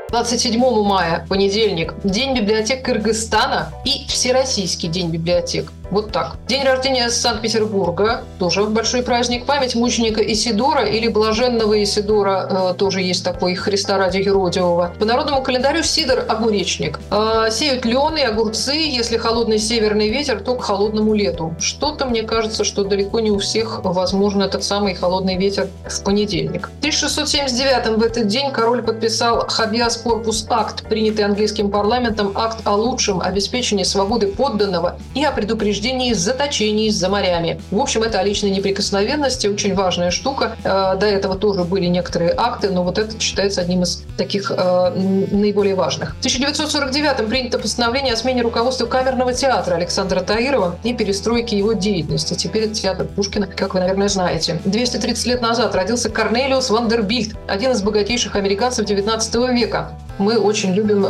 27 мая, понедельник, День библиотек Кыргызстана и Всероссийский день библиотек. Вот так. День рождения Санкт-Петербурга, тоже большой праздник. Память мученика Исидора или блаженного Исидора, тоже есть такой, Христа ради юродивого. По народному календарю Сидор – огуречник. Сеют лен и огурцы, если холодный северный ветер, то к холодному лету. Что-то, мне кажется, что далеко не у всех возможен этот самый холодный ветер в понедельник. В 1679 в этот день король подписал Habeas Corpus Act, принятый английским парламентом, акт о лучшем обеспечении свободы подданного и о предупреждении заточений за морями. В общем, это о личной неприкосновенности, очень важная штука. До этого тоже были некоторые акты, но вот этот считается одним из таких наиболее важных. В 1949-м принято постановление о смене руководства камерного театра Александра Таирова и перестройке его деятельности. Теперь это театр Пушкина, как вы, наверное, знаете. 230 лет назад родился Корнелиус Вандербильт, один из богатейших американцев XIX века. Мы очень любим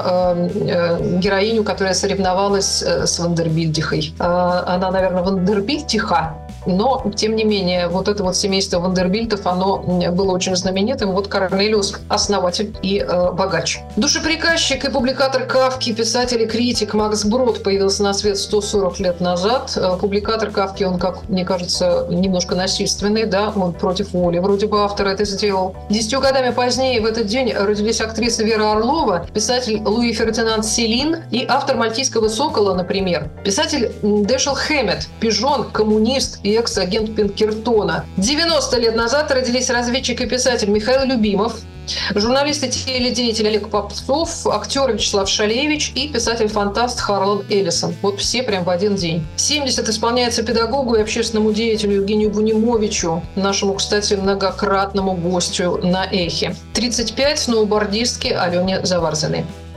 героиню, которая соревновалась с Вандербильдихой. Она, наверное, Вандербильтиха, но, тем не менее, вот это вот семейство Вандербильтов, оно было очень знаменитым. Вот Корнелиус – основатель и богач. Душеприказчик и публикатор Кафки, писатель и критик Макс Брод появился на свет 140 лет назад. Публикатор Кафки, он, как мне кажется, немножко насильственный, да, он против воли вроде бы автор это сделал. 10 годами позднее в этот день родились актриса Вера Орлова, писатель Луи Фердинанд Селин и автор «Мальтийского сокола», например. Писатель Дэшел Хэммет, пижон, коммунист и экс-агент Пинкертона. 90 лет назад родились разведчик и писатель Михаил Любимов, журналист и теледеятель Олег Попцов, актер Вячеслав Шалевич и писатель-фантаст Харлан Эллисон. Вот все прям в один день. 70 исполняется педагогу и общественному деятелю Евгению Бунимовичу, нашему, кстати, многократному гостю на Эхе. 35 сноубордистке Алене Заварзиной.